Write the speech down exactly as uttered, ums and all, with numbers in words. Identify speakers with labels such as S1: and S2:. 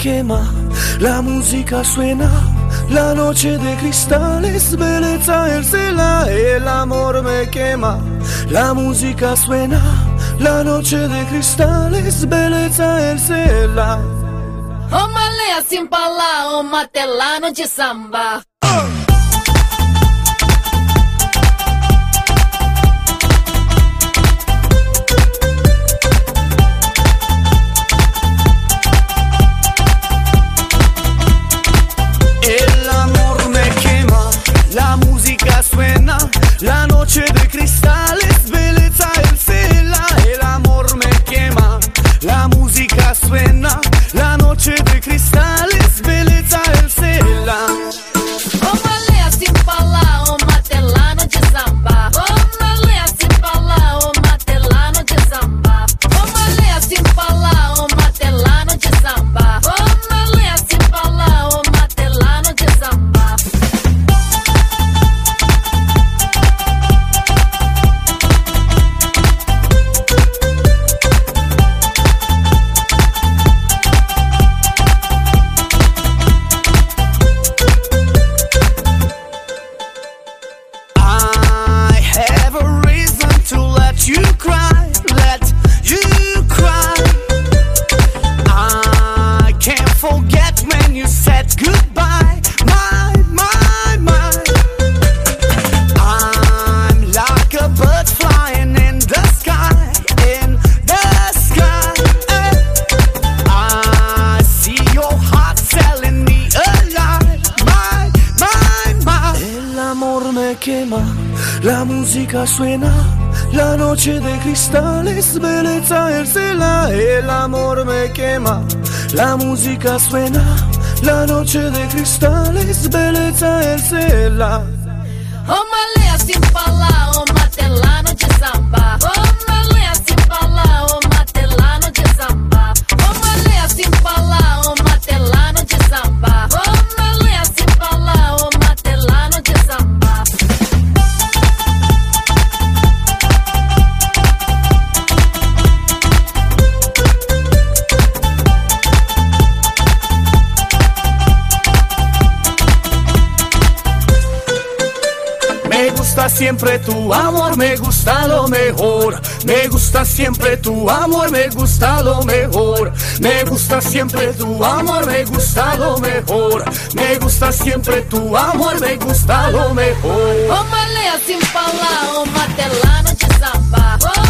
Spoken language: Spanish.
S1: quema, la música suena, la noche de cristales, belleza el cela, el amor me quema, la música suena, la noche de cristales, belleza el cela.
S2: Ô Malea Simpala, ô Matelano de samba.
S1: El amor me quema, la música suena, la noche de cristales, belleza el cela. El amor me quema, la música suena, la noche de cristales, belleza el cela.
S2: Ô Malea Simpala, ô Matelano de samba. Ô Malea Simpala, ô Matelano de samba. Ô Malea Simpala, ô Matelano de samba. Ô Malea Simpala, ô Matelano de samba.
S1: I have a reason to let you cry, let you cry. I can't forget when you said goodbye, my, my, my. I'm like a bird flying in the sky, in the sky. I see your heart telling me a lie, my, my, my. El amor me quema, la música suena, la noche de cristales, belleza el cela. El amor me quema, la música suena, la noche de cristales, belleza el cela.
S2: Ô Malea Simpala, ô Matelano de samba. Ô Malea Simpala, ô Matelano de samba. Ô Malea Simpala, ô Matelano de samba. Ô Malea Simpala, ô Matelano de samba.
S1: Me gusta siempre tu amor, me gusta lo mejor. Me gusta siempre tu amor, me gusta lo mejor. Me gusta siempre tu amor, me gusta lo mejor. Me gusta siempre tu amor, me gusta lo mejor.
S2: Ô Malea Simpala, ô Matelano de samba. Ô